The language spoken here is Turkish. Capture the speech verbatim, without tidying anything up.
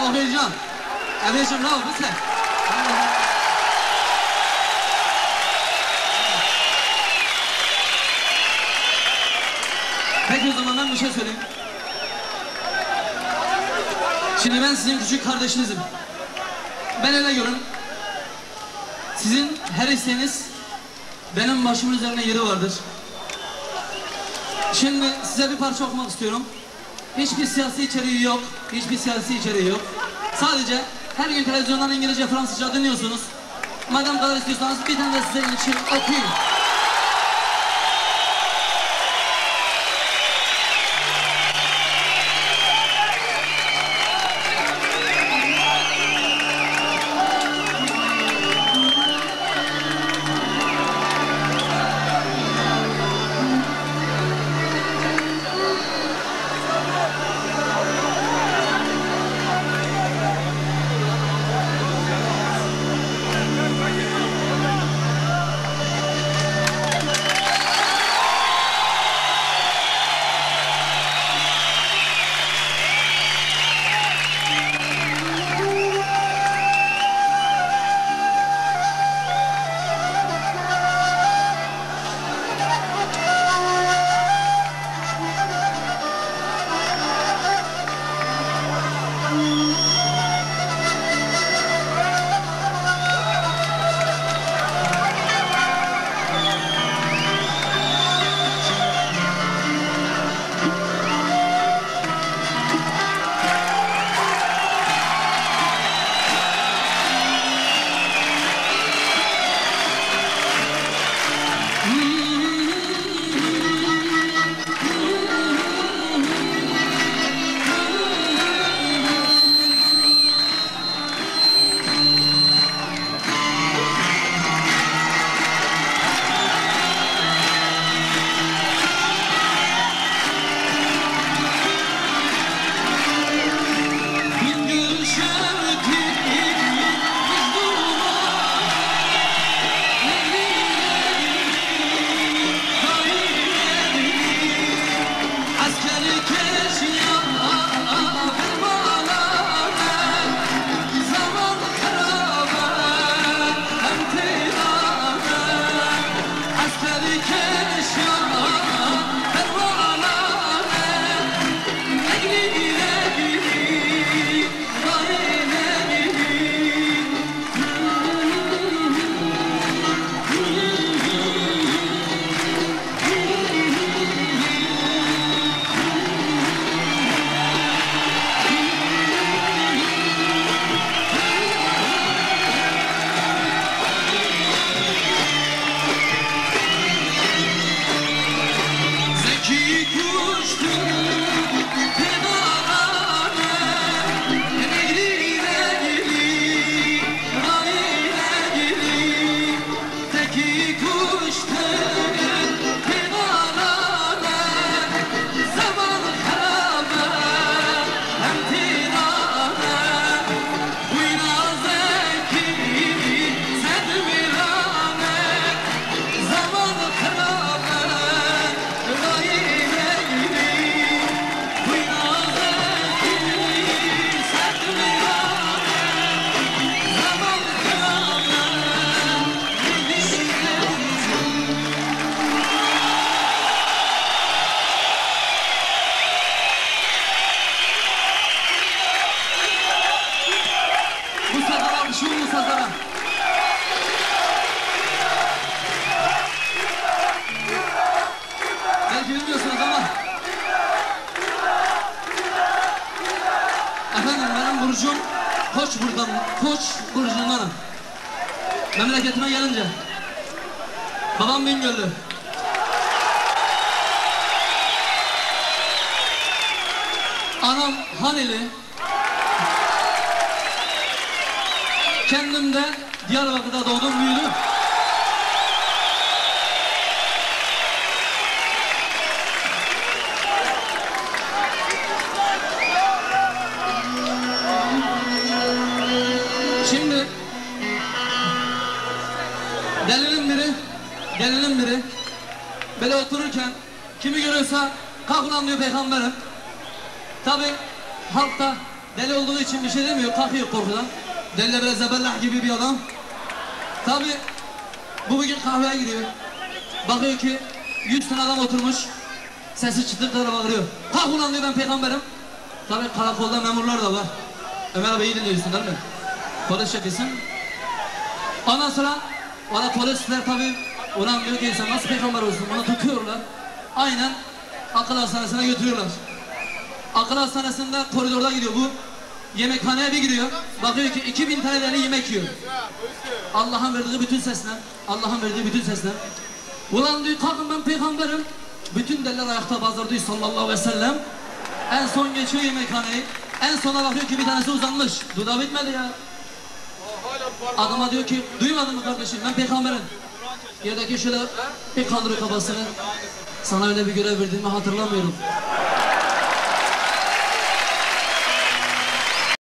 heyecan. Heyecan bravo bu sen. Peki o zaman ben bir şey söyleyeyim. Şimdi ben sizin küçük kardeşinizim. Ben öyle görün. Sizin her isteğiniz benim başımın üzerine yeri vardır. Şimdi size bir parça okumak istiyorum. Hiçbir siyasi içeriği yok. Hiçbir siyasi içeriği yok. Sadece her gün televizyondan İngilizce, Fransızca dinliyorsunuz. Madem kadar istiyorsanız bir tane de size için okuyayım. Burcum Koç buradan, Koç burcundanım. Memleketime gelince babam Bingöllü. Anam Haneli. Kendim de Diyarbakır'da doğdum, büyüdüm. Şimdi delinin biri, gelinin biri böyle otururken kimi görüyorsa kalk ulan diyor peygamberim. Tabi halkta Deli olduğu için bir şey demiyor, kalkıyor korkudan. Deli de böyle zebellah gibi bir adam. Tabi bu bugün kahveye gidiyor. Bakıyor ki yüz tane adam oturmuş. Sesi çıtırtıra bağırıyor. Kalk ulan diyor, ben peygamberim. Tabi karakolda memurlar da var. Ömer abi iyi dinliyorsun değil mi? Polis şefisin. Ondan sonra ona polisler tabi ulan diyor ki sen nasıl peygamber olsun? Onu tutuyorlar. Aynen akıl hastanesine götürüyorlar. Akıl hastanesinde koridorda gidiyor bu. Yemekhaneye bir giriyor. Bakıyor ki iki bin tane deli yemek yiyor. Allah'ın verdiği bütün sesle, Allah'ın verdiği bütün sesle. Ulan diyor kalkın ben peygamberim. Bütün deliler ayakta, bazıları diyor sallallahu aleyhi ve sellem. En son geçiyor yemekhaneyi. En sona bakıyor ki bir tanesi uzanmış. Duda bitmedi ya. Adama diyor ki duymadın mı kardeşim, ben peygamberim. Yerdeki şöyle bir kaldırıyor kafasını. Sana öyle bir görev verdiğimi hatırlamıyorum.